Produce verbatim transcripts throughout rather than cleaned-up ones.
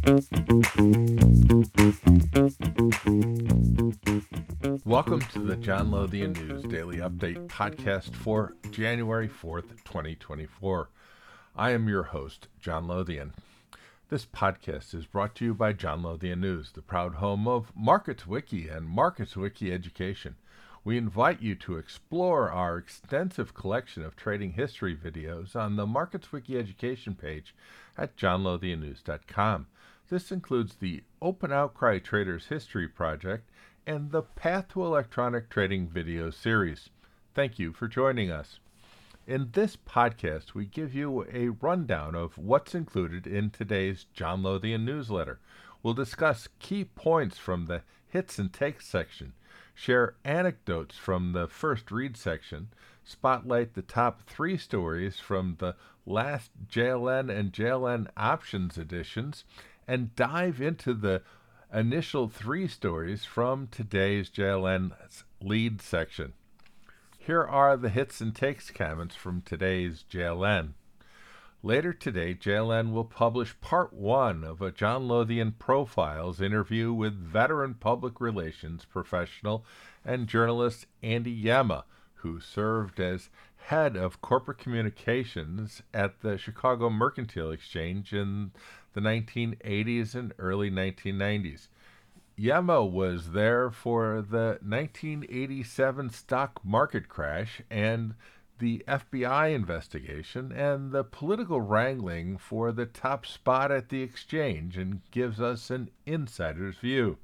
Welcome to the John Lothian News Daily Update podcast for January fourth, twenty twenty-four. I am your host, John Lothian. This podcast is brought to you by John Lothian News, the proud home of MarketsWiki and MarketsWiki Education. We invite you to explore our extensive collection of trading history videos on the MarketsWiki Education page at john lothian news dot com. This includes the Open Outcry Traders History Project and the Path to Electronic Trading video series. Thank you for joining us. In this podcast, we give you a rundown of what's included in today's John Lothian newsletter. We'll discuss key points from the Hits and Takes section, share anecdotes from the First Read section, spotlight the top three stories from the last J L N and J L N Options editions, and dive into the initial three stories from today's J L N's lead section. Here are the hits and takes comments from today's J L N. Later today, J L N will publish part one of a John Lothian Profiles interview with veteran public relations professional and journalist Andy Yema, who served as head of corporate communications at the Chicago Mercantile Exchange in the nineteen eighties and early nineteen nineties. Yema was there for the nineteen eighty-seven stock market crash and the F B I investigation and the political wrangling for the top spot at the exchange, and gives us an insider's view.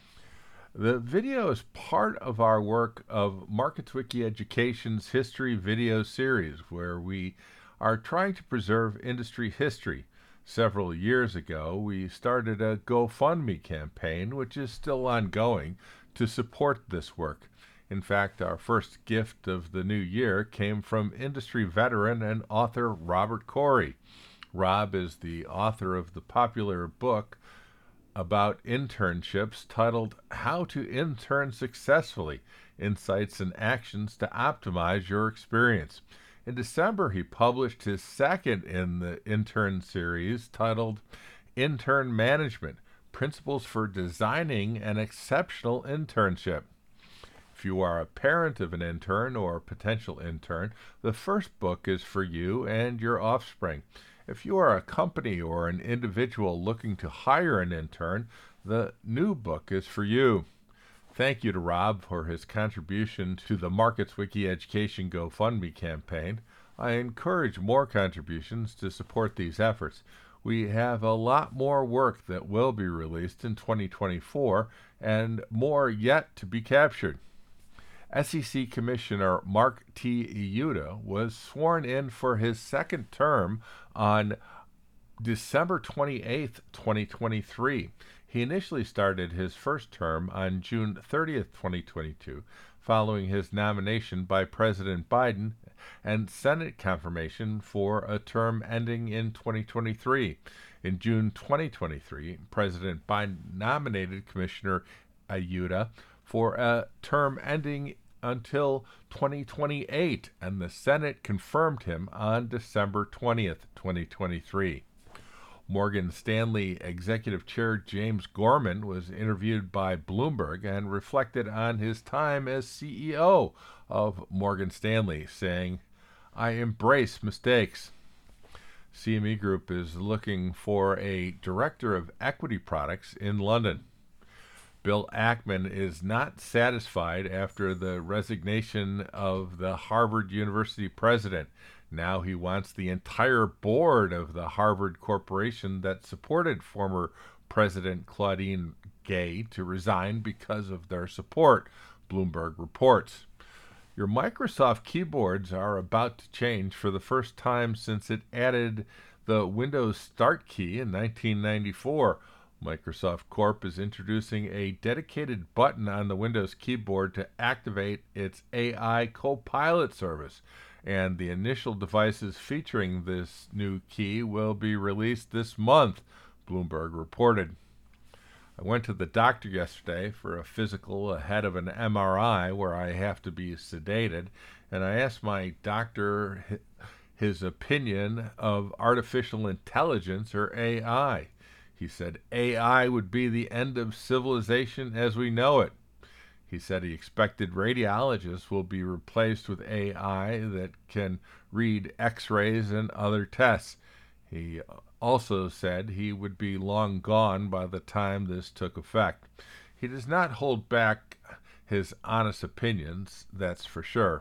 The video is part of our work of MarketsWiki Education's History Video Series, where we are trying to preserve industry history. Several years ago, we started a GoFundMe campaign, which is still ongoing, to support this work. In fact, our first gift of the new year came from industry veteran and author Robert Corey. Rob is the author of the popular book about internships titled How to Intern Successfully: Insights and Actions to Optimize Your Experience. In December, he published his second in the intern series titled Intern Management: Principles for Designing an Exceptional Internship. If you are a parent of an intern or potential intern, the first book is for you and your offspring. If you are a company or an individual looking to hire an intern, the new book is for you. Thank you to Rob for his contribution to the MarketsWiki Education GoFundMe campaign. I encourage more contributions to support these efforts. We have a lot more work that will be released in twenty twenty-four and more yet to be captured. S E C Commissioner Mark T. Iuta was sworn in for his second term on December twenty-eighth, twenty twenty-three. He initially started his first term on June thirtieth, twenty twenty-two, following his nomination by President Biden and Senate confirmation for a term ending in twenty twenty-three. In June twenty twenty-three, President Biden nominated Commissioner Iuta for a term ending until twenty twenty-eight, and the Senate confirmed him on December twentieth, twenty twenty-three. Morgan Stanley Executive Chair James Gorman was interviewed by Bloomberg and reflected on his time as C E O of Morgan Stanley, saying, "I embrace mistakes." C M E Group is looking for a director of equity products in London. Bill Ackman is not satisfied after the resignation of the Harvard University president. Now he wants the entire board of the Harvard Corporation that supported former President Claudine Gay to resign because of their support, Bloomberg reports. Your Microsoft keyboards are about to change for the first time since it added the Windows Start key in nineteen ninety-four. Microsoft Corp is introducing a dedicated button on the Windows keyboard to activate its A I Copilot service, and the initial devices featuring this new key will be released this month, Bloomberg reported. I went to the doctor yesterday for a physical ahead of an M R I where I have to be sedated, and I asked my doctor his opinion of artificial intelligence, or A I. He said A I would be the end of civilization as we know it. He said he expected radiologists will be replaced with A I that can read x-rays and other tests. He also said he would be long gone by the time this took effect. He does not hold back his honest opinions, that's for sure.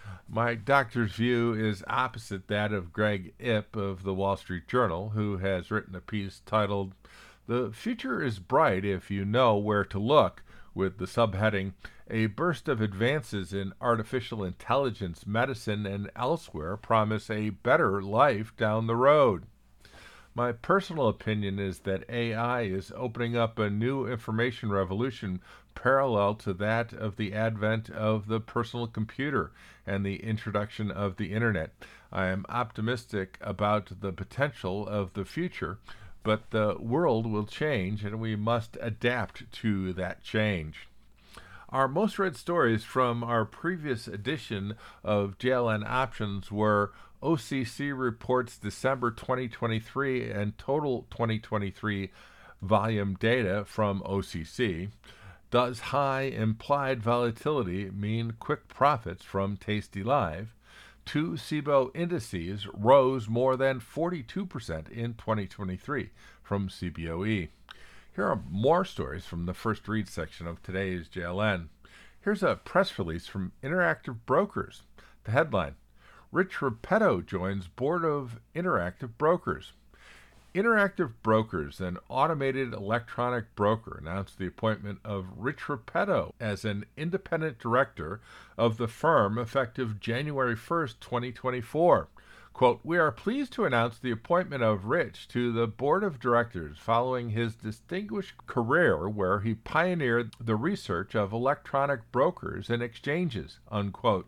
My doctor's view is opposite that of Greg Ip of the Wall Street Journal, who has written a piece titled, "The Future is Bright If You Know Where to Look," with the subheading, "A burst of advances in artificial intelligence, medicine, and elsewhere promise a better life down the road." My personal opinion is that A I is opening up a new information revolution parallel to that of the advent of the personal computer and the introduction of the internet. I am optimistic about the potential of the future, but the world will change and we must adapt to that change. Our most read stories from our previous edition of J L N Options were O C C reports December twenty twenty-three and total twenty twenty-three volume data from O C C. Does high implied volatility mean quick profits from Tasty Live? Two S I B O indices rose more than forty-two percent in twenty twenty-three from C B O E. Here are more stories from the first read section of today's J L N. Here's a press release from Interactive Brokers. The headline, Rich Repetto joins board of Interactive Brokers. Interactive Brokers, an automated electronic broker, announced the appointment of Rich Repetto as an independent director of the firm effective January first, twenty twenty-four. Quote, "We are pleased to announce the appointment of Rich to the board of directors following his distinguished career where he pioneered the research of electronic brokers and exchanges," unquote,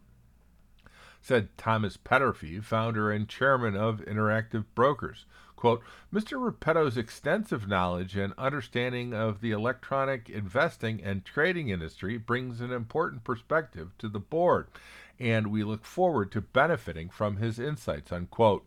said Thomas Petterfy, founder and chairman of Interactive Brokers. Quote, "Mister Repetto's extensive knowledge and understanding of the electronic investing and trading industry brings an important perspective to the board, and we look forward to benefiting from his insights," unquote.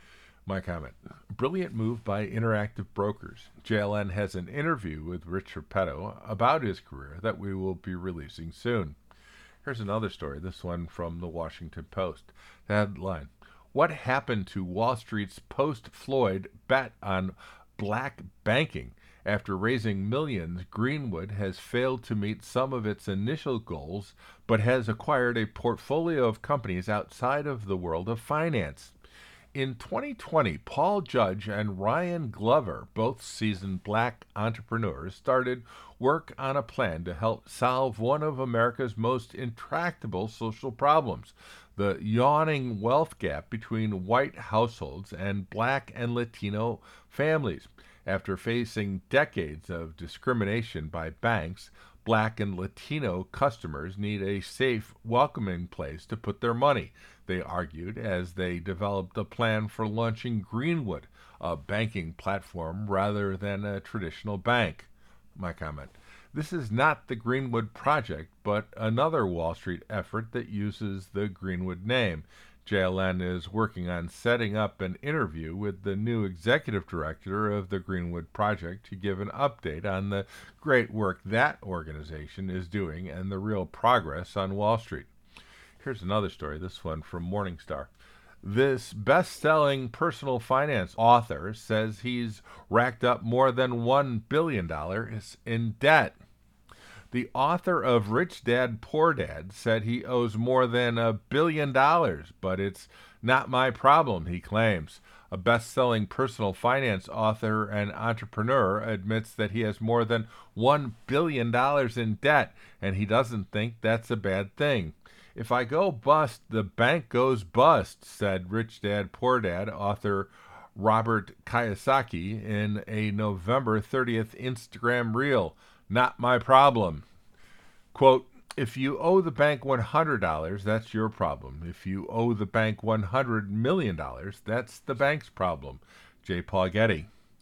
My comment, brilliant move by Interactive Brokers. J L N has an interview with Rich Repetto about his career that we will be releasing soon. Here's another story, this one from the Washington Post. The headline, "What happened to Wall Street's post-Floyd bet on black banking? After raising millions, Greenwood has failed to meet some of its initial goals, but has acquired a portfolio of companies outside of the world of finance." In twenty twenty, Paul Judge and Ryan Glover, both seasoned black entrepreneurs, started work on a plan to help solve one of America's most intractable social problems, the yawning wealth gap between white households and black and Latino families. After facing decades of discrimination by banks, black and Latino customers need a safe, welcoming place to put their money, they argued as they developed a plan for launching Greenwood, a banking platform rather than a traditional bank. My comment, this is not the Greenwood Project, but another Wall Street effort that uses the Greenwood name. J L N is working on setting up an interview with the new executive director of the Greenwood Project to give an update on the great work that organization is doing and the real progress on Wall Street. Here's another story, this one from Morningstar. This best-selling personal finance author says he's racked up more than one billion dollars in debt. The author of Rich Dad, Poor Dad said he owes more than a billion dollars, but it's not my problem, he claims. A best-selling personal finance author and entrepreneur admits that he has more than one billion dollars in debt, and he doesn't think that's a bad thing. "If I go bust, the bank goes bust," said Rich Dad, Poor Dad author Robert Kiyosaki in a November thirtieth Instagram reel. "Not my problem." Quote, "If you owe the bank one hundred dollars, that's your problem. If you owe the bank one hundred million dollars, that's the bank's problem." J. Paul Getty.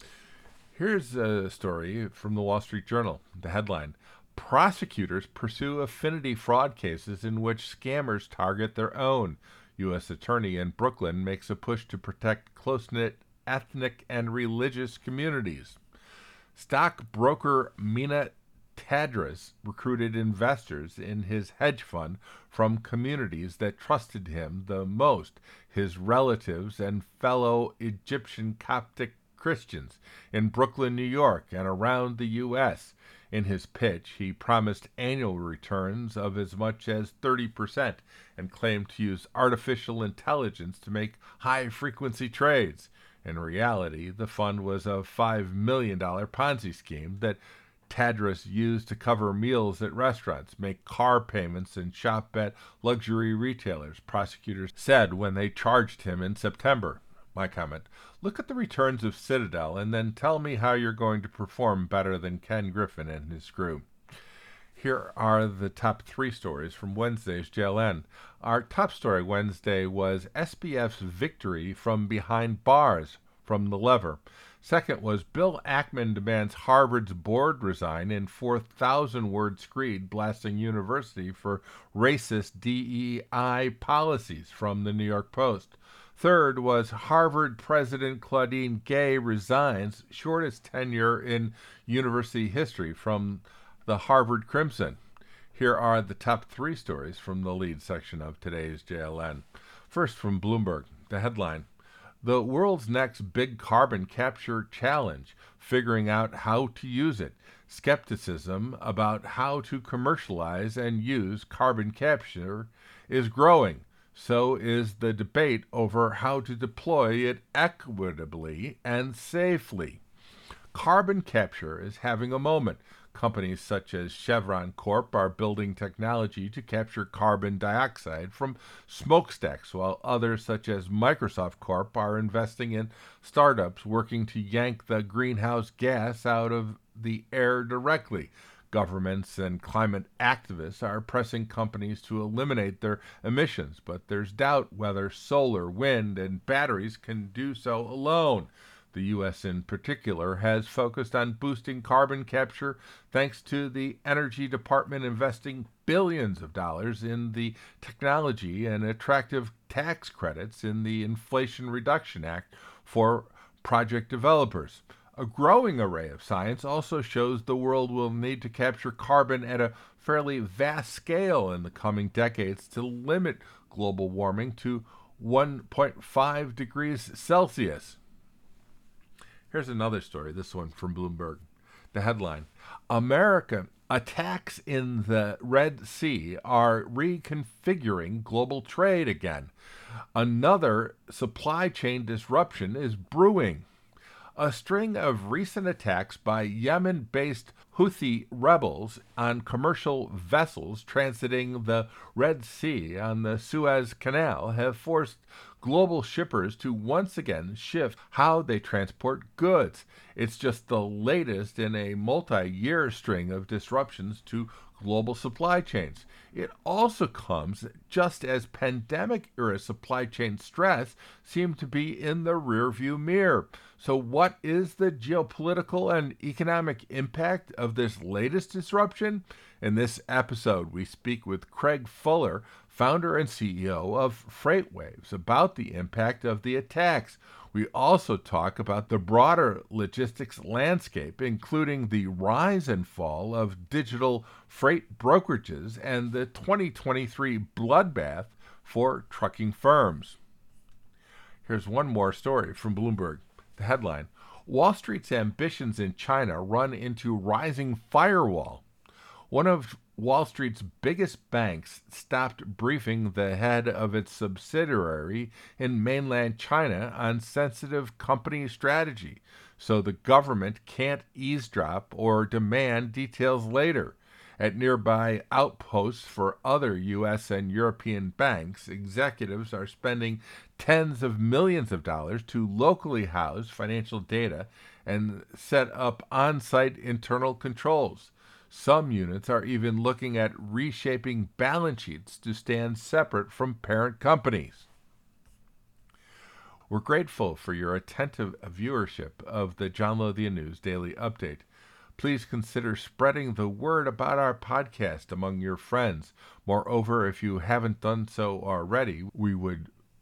Here's a story from the Wall Street Journal. The headline, "Prosecutors pursue affinity fraud cases in which scammers target their own. U S Attorney in Brooklyn makes a push to protect close-knit ethnic and religious communities." Stockbroker Mina Tadros recruited investors in his hedge fund from communities that trusted him the most, his relatives and fellow Egyptian Coptic Christians in Brooklyn, New York, and around the U S. In his pitch, he promised annual returns of as much as thirty percent and claimed to use artificial intelligence to make high-frequency trades. In reality, the fund was a five million dollars Ponzi scheme that Tadros used to cover meals at restaurants, make car payments, and shop at luxury retailers, prosecutors said when they charged him in September. My comment: look at the returns of Citadel and then tell me how you're going to perform better than Ken Griffin and his crew. Here are the top three stories from Wednesday's J L N. Our top story Wednesday was S B F's victory from behind bars from the lever. Second was Bill Ackman demands Harvard's board resign in four thousand word screed blasting university for racist D E I policies from the New York Post. Third was Harvard President Claudine Gay resigns, shortest tenure in university history from the Harvard Crimson. Here are the top three stories from the lead section of today's J L N. First from Bloomberg, the headline: the world's next big carbon capture challenge, figuring out how to use it. Skepticism about how to commercialize and use carbon capture is growing. So is the debate over how to deploy it equitably and safely. Carbon capture is having a moment. Companies such as Chevron Corp are building technology to capture carbon dioxide from smokestacks, while others such as Microsoft Corp are investing in startups working to yank the greenhouse gas out of the air directly. Governments and climate activists are pressing companies to eliminate their emissions, but there's doubt whether solar, wind, and batteries can do so alone. The U S in particular has focused on boosting carbon capture thanks to the Energy Department investing billions of dollars in the technology and attractive tax credits in the Inflation Reduction Act for project developers. A growing array of science also shows the world will need to capture carbon at a fairly vast scale in the coming decades to limit global warming to one point five degrees Celsius. Here's another story, this one from Bloomberg. The headline: America attacks in the Red Sea are reconfiguring global trade again. Another supply chain disruption is brewing. A string of recent attacks by Yemen-based Houthi rebels on commercial vessels transiting the Red Sea on the Suez Canal have forced global shippers to once again shift how they transport goods. It's just the latest in a multi-year string of disruptions to global supply chains. It also comes just as pandemic-era supply chain stress seemed to be in the rearview mirror. So what is the geopolitical and economic impact of this latest disruption? In this episode, we speak with Craig Fuller, founder and C E O of FreightWaves, about the impact of the attacks. We also talk about the broader logistics landscape, including the rise and fall of digital freight brokerages and the twenty twenty-three bloodbath for trucking firms. Here's one more story from Bloomberg. The headline: Wall Street's ambitions in China run into rising firewall. One of Wall Street's biggest banks stopped briefing the head of its subsidiary in mainland China on sensitive company strategy, so the government can't eavesdrop or demand details later. At nearby outposts for other U S and European banks, executives are spending tens of millions of dollars to locally house financial data and set up on-site internal controls. Some units are even looking at reshaping balance sheets to stand separate from parent companies. We're grateful for your attentive viewership of the John Lothian News Daily Update. Please consider spreading the word about our podcast among your friends. Moreover, if you haven't done so already, we would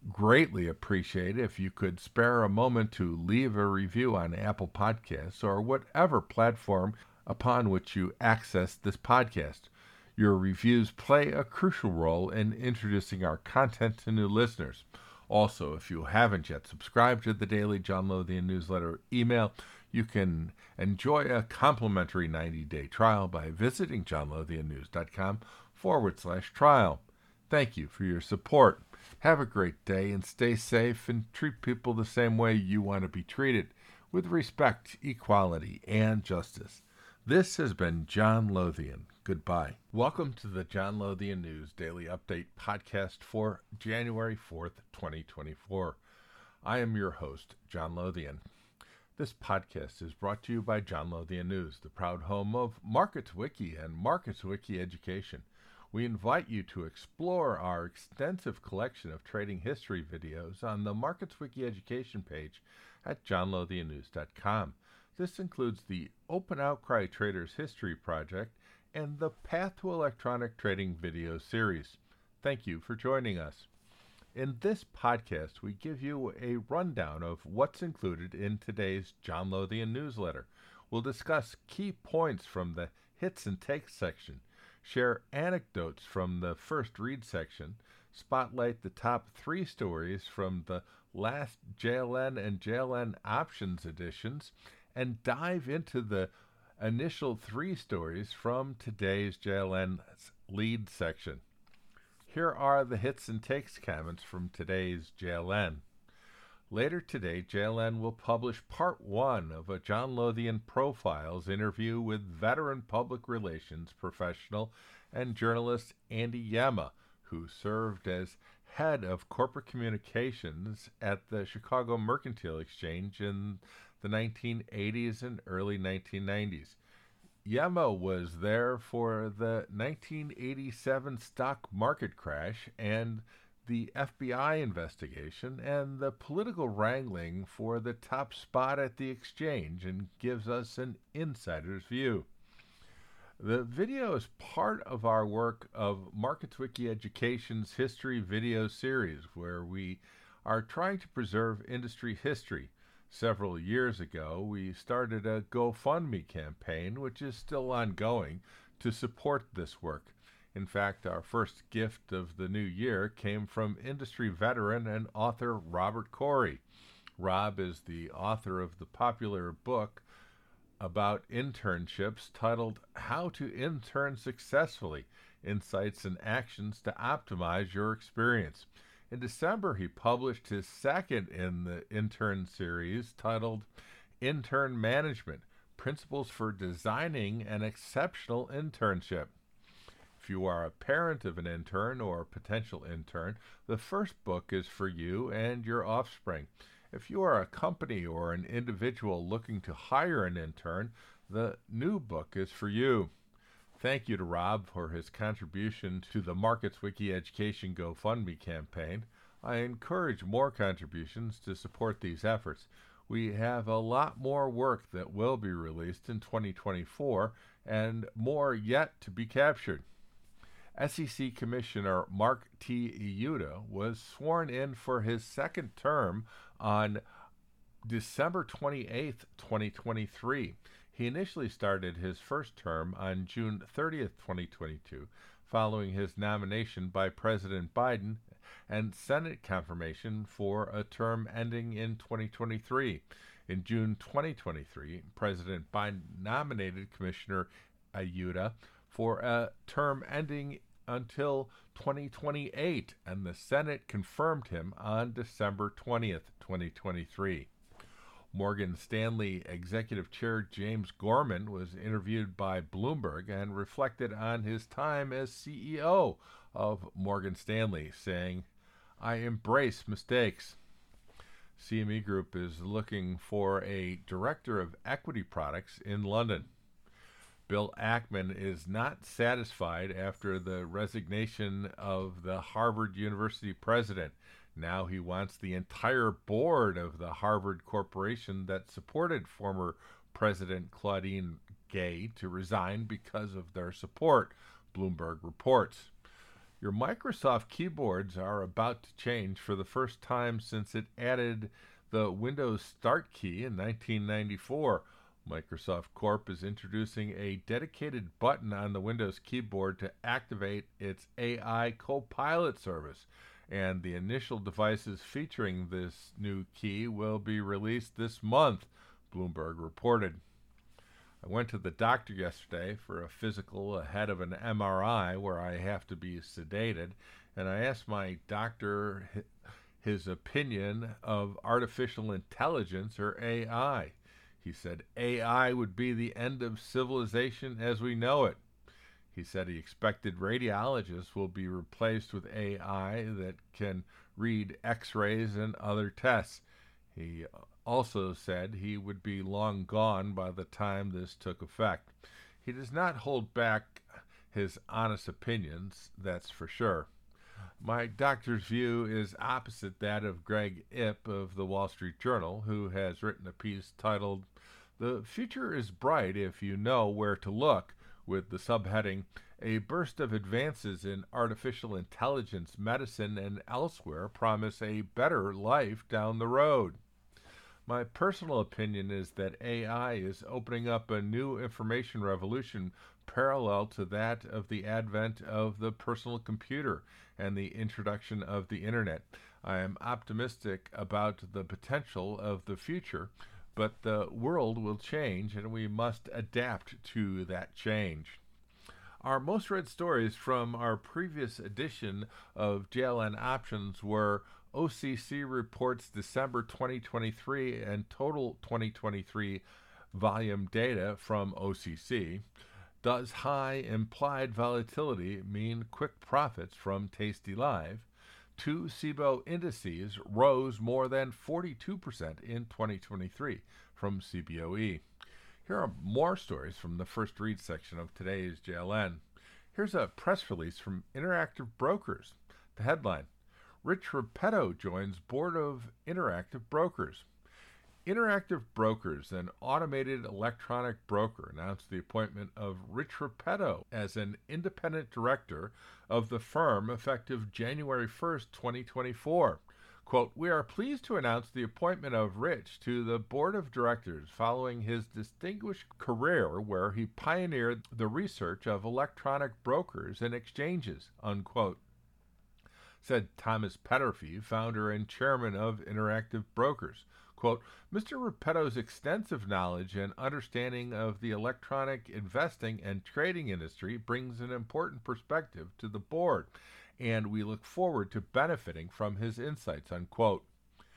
greatly appreciate if you could spare a moment to leave a review on Apple Podcasts or whatever platform upon which you access this podcast. Your reviews play a crucial role in introducing our content to new listeners. Also, if you haven't yet subscribed to the daily John Lothian newsletter email, you can enjoy a complimentary ninety-day trial by visiting johnlothiannews.com forward slash trial. Thank you for your support. Have a great day and stay safe and treat people the same way you want to be treated, with respect, equality, and justice. This has been John Lothian. Goodbye. Welcome to the John Lothian News Daily Update podcast for January fourth, twenty twenty-four. I am your host, John Lothian. This podcast is brought to you by John Lothian News, the proud home of MarketsWiki and MarketsWiki Education. We invite you to explore our extensive collection of trading history videos on the MarketsWiki Education page at john lothian news dot com. This includes the Open Outcry Traders History Project and the Path to Electronic Trading video series. Thank you for joining us. In this podcast, we give you a rundown of what's included in today's John Lothian newsletter. We'll discuss key points from the Hits and Takes section, share anecdotes from the First Read section, spotlight the top three stories from the last J L N and J L N Options editions, and dive into the initial three stories from today's J L N's lead section. Here are the hits and takes comments from today's J L N. Later today, J L N will publish part one of a John Lothian Profiles interview with veteran public relations professional and journalist Andy Yema, who served as head of corporate communications at the Chicago Mercantile Exchange in the nineteen eighties and early nineteen nineties. Yema was there for the nineteen eighty-seven stock market crash and the F B I investigation and the political wrangling for the top spot at the exchange, and gives us an insider's view. The video is part of our work of MarketsWiki Education's History Video Series, where we are trying to preserve industry history. Several years ago, we started a GoFundMe campaign, which is still ongoing, to support this work. In fact, our first gift of the new year came from industry veteran and author Robert Corey. Rob is the author of the popular book about internships titled How to Intern Successfully: Insights and Actions to Optimize Your Experience. In December, he published his second in the intern series titled Intern Management: Principles for Designing an Exceptional Internship. If you are a parent of an intern or a potential intern, the first book is for you and your offspring. If you are a company or an individual looking to hire an intern, the new book is for you. Thank you to Rob for his contribution to the MarketsWiki Education GoFundMe campaign. I encourage more contributions to support these efforts. We have a lot more work that will be released in twenty twenty-four, and more yet to be captured. S E C Commissioner Mark T. Iuta was sworn in for his second term on December twenty-eighth, twenty twenty-three. He initially started his first term on June thirtieth, twenty twenty-two, following his nomination by President Biden and Senate confirmation for a term ending in twenty twenty-three. In June twenty twenty-three, President Biden nominated Commissioner Iuta for a term ending until twenty twenty-eight, and the Senate confirmed him on December twentieth, twenty twenty-three. Morgan Stanley Executive Chair James Gorman was interviewed by Bloomberg and reflected on his time as C E O of Morgan Stanley, saying, "I embrace mistakes." C M E Group is looking for a director of equity products in London. Bill Ackman is not satisfied after the resignation of the Harvard University president. Now he wants the entire board of the Harvard Corporation that supported former President Claudine Gay to resign because of their support, Bloomberg reports. Your Microsoft keyboards are about to change for the first time since it added the Windows Start key in nineteen ninety-four. Microsoft Corp is introducing a dedicated button on the Windows keyboard to activate its A I Copilot service, and the initial devices featuring this new key will be released this month, Bloomberg reported. I went to the doctor yesterday for a physical ahead of an M R I where I have to be sedated, and I asked my doctor his opinion of artificial intelligence, or A I. He said A I would be the end of civilization as we know it. He said he expected radiologists will be replaced with A I that can read X-rays and other tests. He also said he would be long gone by the time this took effect. He does not hold back his honest opinions, that's for sure. My doctor's view is opposite that of Greg Ip of the Wall Street Journal, who has written a piece titled "The Future is Bright If You Know Where to Look," with the subheading, "A burst of advances in artificial intelligence, medicine, and elsewhere promise a better life down the road." My personal opinion is that A I is opening up a new information revolution parallel to that of the advent of the personal computer and the introduction of the internet. I am optimistic about the potential of the future, but the world will change and we must adapt to that change. Our most read stories from our previous edition of J L N Options were O C C reports December twenty twenty-three and total twenty twenty-three volume data from O C C. Does high implied volatility mean quick profits from Tasty Live? Two S I B O indices rose more than forty-two percent in twenty twenty-three from C B O E. Here are more stories from the first read section of today's J L N. Here's a press release from Interactive Brokers. The headline, Rich Repetto joins board of Interactive Brokers. Interactive Brokers, an automated electronic broker, announced the appointment of Rich Repetto as an independent director of the firm effective January first, twenty twenty-four. Quote, "We are pleased to announce the appointment of Rich to the board of directors following his distinguished career where he pioneered the research of electronic brokers and exchanges," unquote, said Thomas Petterfee, founder and chairman of Interactive Brokers. Quote, "Mister Repetto's extensive knowledge and understanding of the electronic investing and trading industry brings an important perspective to the board, and we look forward to benefiting from his insights," unquote.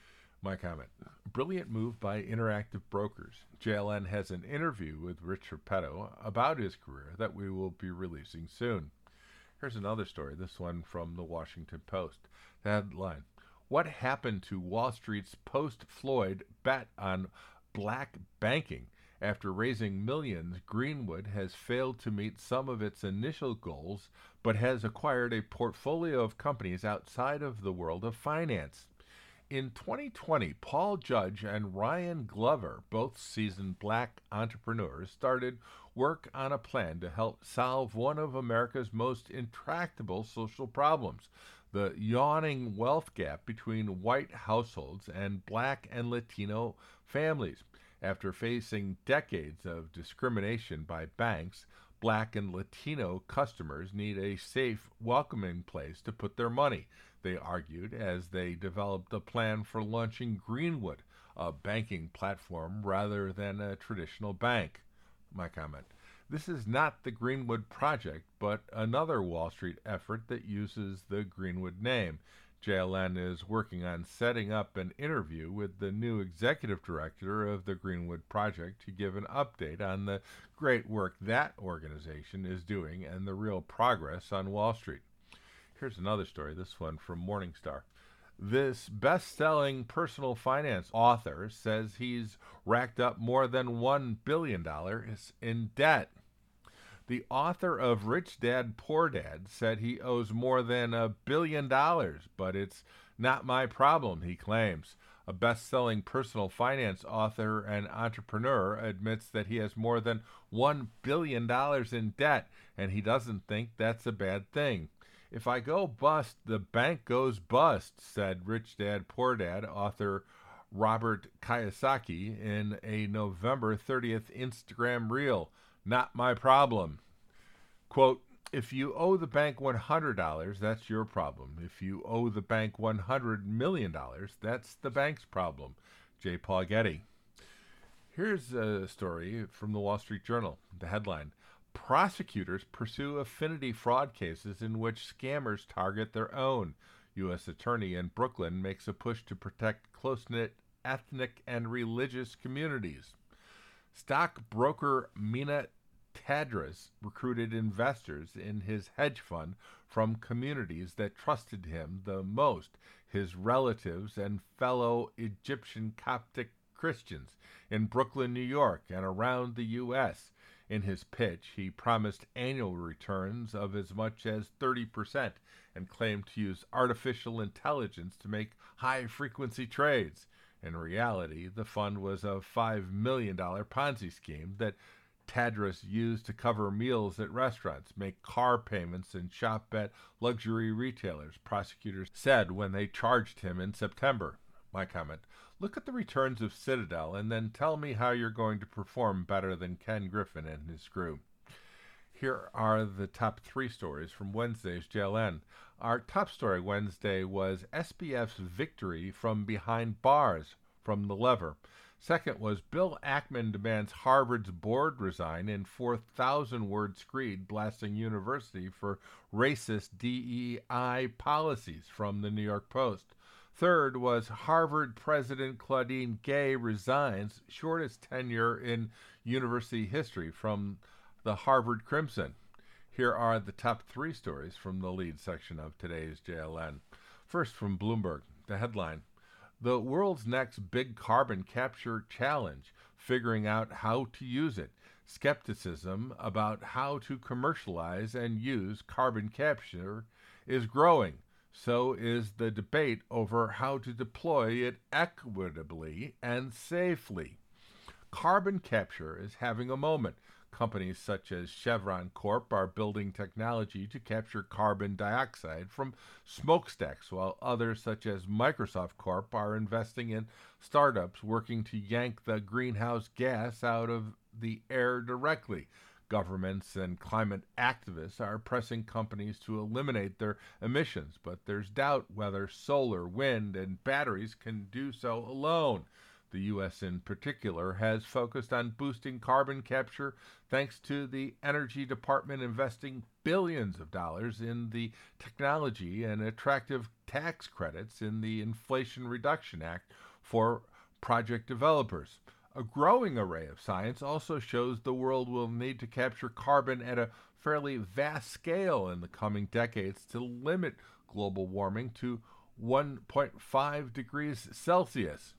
My comment, brilliant move by Interactive Brokers. J L N has an interview with Rich Repetto about his career that we will be releasing soon. Here's another story, this one from the Washington Post. The headline, "What happened to Wall Street's post-Floyd bet on black banking? After raising millions, Greenwood has failed to meet some of its initial goals, but has acquired a portfolio of companies outside of the world of finance." In twenty twenty, Paul Judge and Ryan Glover, both seasoned black entrepreneurs, started work on a plan to help solve one of America's most intractable social problems, the yawning wealth gap between white households and black and Latino families. After facing decades of discrimination by banks, black and Latino customers need a safe, welcoming place to put their money, they argued as they developed a plan for launching Greenwood, a banking platform rather than a traditional bank. My comment, this is not the Greenwood Project, but another Wall Street effort that uses the Greenwood name. J L N is working on setting up an interview with the new executive director of the Greenwood Project to give an update on the great work that organization is doing and the real progress on Wall Street. Here's another story, this one from Morningstar. This best-selling personal finance author says he's racked up more than one billion dollars in debt. The author of Rich Dad, Poor Dad said he owes more than a billion dollars, but it's not my problem, he claims. A best-selling personal finance author and entrepreneur admits that he has more than one billion dollars in debt, and he doesn't think that's a bad thing. If I go bust, the bank goes bust, said Rich Dad Poor Dad author Robert Kiyosaki in a November thirtieth Instagram reel. Not my problem. Quote, if you owe the bank one hundred dollars, that's your problem. If you owe the bank one hundred million dollars, that's the bank's problem. J. Paul Getty. Here's a story from the Wall Street Journal. The headline, prosecutors pursue affinity fraud cases in which scammers target their own. U S attorney in Brooklyn makes a push to protect close-knit ethnic and religious communities. Stockbroker Mina Tadros recruited investors in his hedge fund from communities that trusted him the most, his relatives and fellow Egyptian Coptic Christians in Brooklyn, New York, and around the U S In his pitch, he promised annual returns of as much as thirty percent and claimed to use artificial intelligence to make high-frequency trades. In reality, the fund was a five million dollars Ponzi scheme that Tadros used to cover meals at restaurants, make car payments, and shop at luxury retailers, prosecutors said when they charged him in September. My comment, look at the returns of Citadel and then tell me how you're going to perform better than Ken Griffin and his crew. Here are the top three stories from Wednesday's J L N. Our top story Wednesday was S B F's victory from behind bars from the lever. Second was Bill Ackman demands Harvard's board resign in four thousand word screed blasting university for racist D E I policies from the New York Post. Third was Harvard President Claudine Gay resigns, shortest tenure in university history from the Harvard Crimson. Here are the top three stories from the lead section of today's J L N. First from Bloomberg, the headline, the world's next big carbon capture challenge, figuring out how to use it. Skepticism about how to commercialize and use carbon capture is growing. So is the debate over how to deploy it equitably and safely. Carbon capture is having a moment. Companies such as Chevron Corp are building technology to capture carbon dioxide from smokestacks, while others such as Microsoft Corp are investing in startups working to yank the greenhouse gas out of the air directly. Governments and climate activists are pressing companies to eliminate their emissions, but there's doubt whether solar, wind, and batteries can do so alone. The U S in particular has focused on boosting carbon capture thanks to the Energy Department investing billions of dollars in the technology and attractive tax credits in the Inflation Reduction Act for project developers. A growing array of science also shows the world will need to capture carbon at a fairly vast scale in the coming decades to limit global warming to one point five degrees Celsius.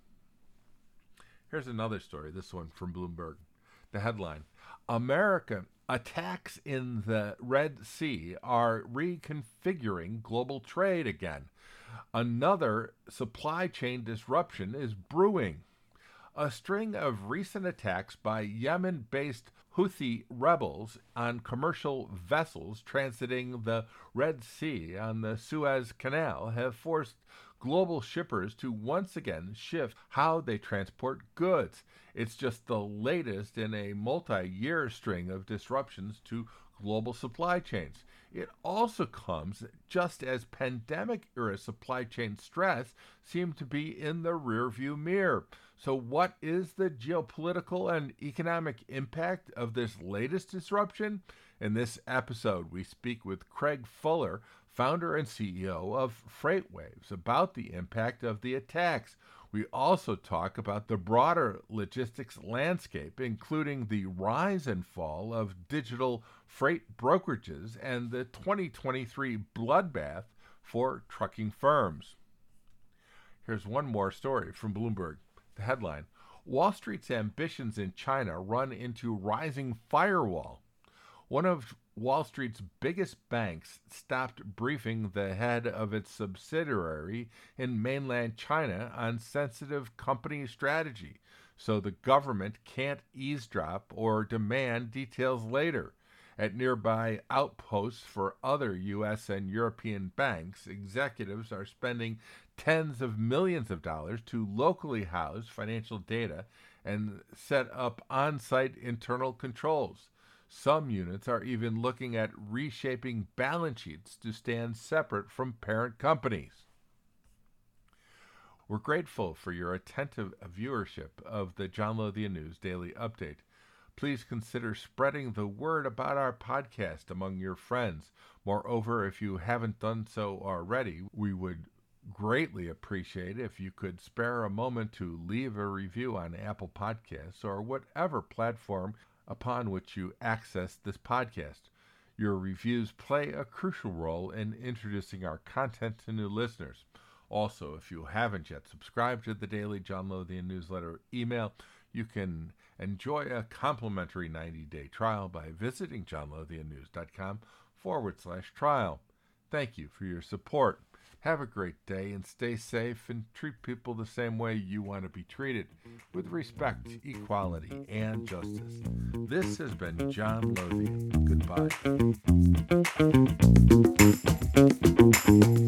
Here's another story, this one from Bloomberg. The headline, America attacks in the Red Sea are reconfiguring global trade again. Another supply chain disruption is brewing. A string of recent attacks by Yemen-based Houthi rebels on commercial vessels transiting the Red Sea on the Suez Canal have forced global shippers to once again shift how they transport goods. It's just the latest in a multi-year string of disruptions to global supply chains. It also comes just as pandemic-era supply chain stress seemed to be in the rearview mirror. So what is the geopolitical and economic impact of this latest disruption? In this episode, we speak with Craig Fuller, founder and C E O of FreightWaves, about the impact of the attacks. We also talk about the broader logistics landscape, including the rise and fall of digital freight brokerages and the twenty twenty-three bloodbath for trucking firms. Here's one more story from Bloomberg. The headline, Wall Street's ambitions in China run into rising firewall. One of Wall Street's biggest banks stopped briefing the head of its subsidiary in mainland China on sensitive company strategy, so the government can't eavesdrop or demand details later. At nearby outposts for other U S and European banks, executives are spending tens of millions of dollars to locally house financial data and set up on-site internal controls. Some units are even looking at reshaping balance sheets to stand separate from parent companies. We're grateful for your attentive viewership of the John Lothian News Daily Update. Please consider spreading the word about our podcast among your friends. Moreover, if you haven't done so already, we would greatly appreciate if you could spare a moment to leave a review on Apple Podcasts or whatever platform upon which you access this podcast. Your reviews play a crucial role in introducing our content to new listeners. Also, if you haven't yet subscribed to the daily John Lothian newsletter email, you can enjoy a complimentary ninety-day trial by visiting johnlothiannews.com forward slash trial. Thank you for your support. Have a great day and stay safe and treat people the same way you want to be treated, with respect, equality, and justice. This has been John Lothian. Goodbye.